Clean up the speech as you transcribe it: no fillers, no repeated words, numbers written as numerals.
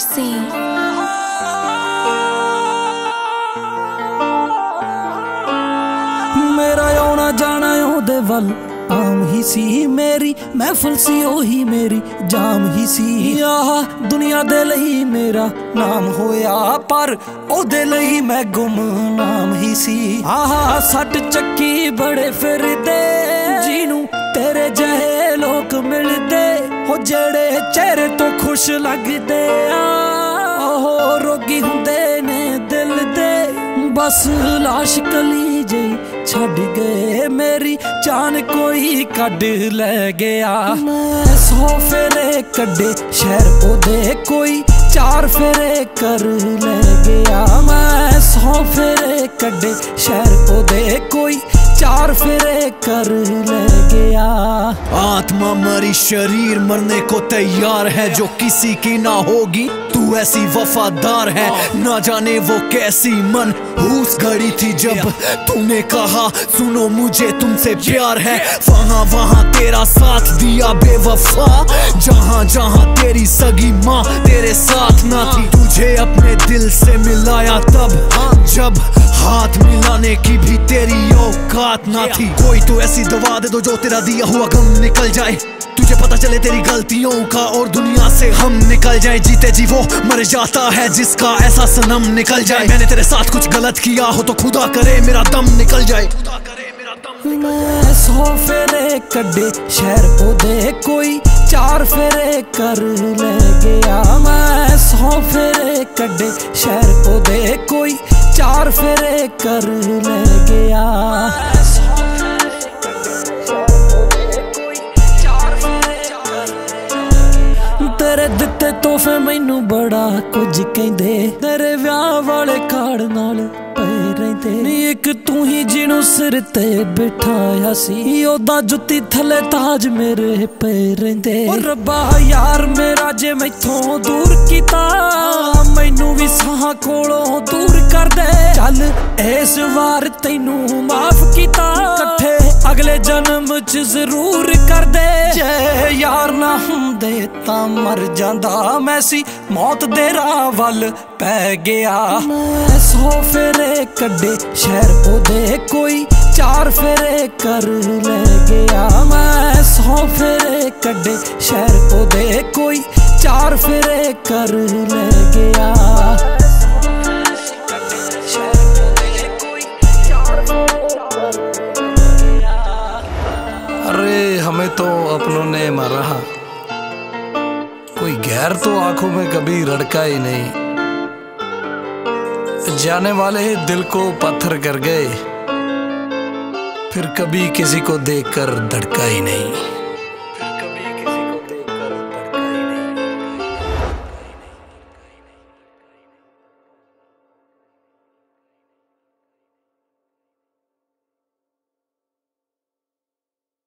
Mercy। मेरा आना जाना ओदे वल आम ही सी, मेरी महफिल सी ओही मेरी जाम ही सी। आह दुनिया दे लई मेरा नाम होया, पर ओदे लई मैं गुमनाम ही सी। आह सट चक्की बड़े फिरदे जीनू तेरे जहे लोग मिलदे हो, जेड़े चेहरे तो खुश लगदे आहो रोगी हुंदे ने दिल दे। बस लाश कली जी छड़ गए, मेरी जान कोई कड ले गया। मैं 100 फेरे कड्डे शहर ओदे कोई 4 फेरे कर ले गया। मैं 100 फेरे कड्डे शहर ओदे कोई 4 फेरे कर ले गया। आत्मा मरी शरीर मरने को तैयार है, जो किसी की ना होगी तू ऐसी वफादार है। ना जाने वो कैसी मन हुस घड़ी थी जब तूने कहा सुनो मुझे तुमसे प्यार है। वहाँ वहाँ तेरा साथ दिया बेवफा, जहाँ जहाँ तेरी सगी माँ तेरे साथ ना थी। तुझे अपने दिल से मिलाया तब जब हाथ मिलाने की भी तेरी औकात ना थी। कोई तो ऐसी दवा दे दो जो तेरा दिया हुआ गम निकल जाए, तुझे पता चले तेरी गलतियों का और दुनिया से हम निकल जाए। जीते जी वो मर जाता है जिसका ऐसा सनम निकल जाए। मैंने तेरे साथ कुछ गलत किया हो तो खुदा करे मेरा दम निकल जाए। मैं 100 फेरे कड्डे शहर ओदे कोई 4 फेरे कर ले गया। मैं 100 फेरे कड्डे शहर ओदे कोई 4 फेरे कर ले गया। तेरे दिते तोहफे मैनू बड़ा कुछ कहंदे, तेरे ब्याह वाले कार्ड नाल पए रहिंदे। एक तू ही जिनू सिर ते बिठाया सी, ओदा जुत्ती थले ताज मेरे पे रहिंदे। ओ रब्बा यार मेरा जे मैथों दूर कीता, मैनू भी साहां कोलों दूर कर दे। चल इस वार तैनू माफ कीता, कट्ठे अगले जन्म च जरूर कर दे। जे यार ना हुंदे तां मर जांदा, मैसी मौत दे राह वल पै गया। मैं 100 फेरे कड्डे शहर ओदे कोई 4 फेरे कर ले गया। मैं 100 फेरे कड्डे शहर ओदे कोई 4 फेरे कर ले गया। अरे हमें तो अपनों ने मारा, कोई गैर तो आंखों में कभी रड़का ही नहीं। जाने वाले दिल को पत्थर कर गए, फिर कभी किसी को देखकर धड़का ही नहीं।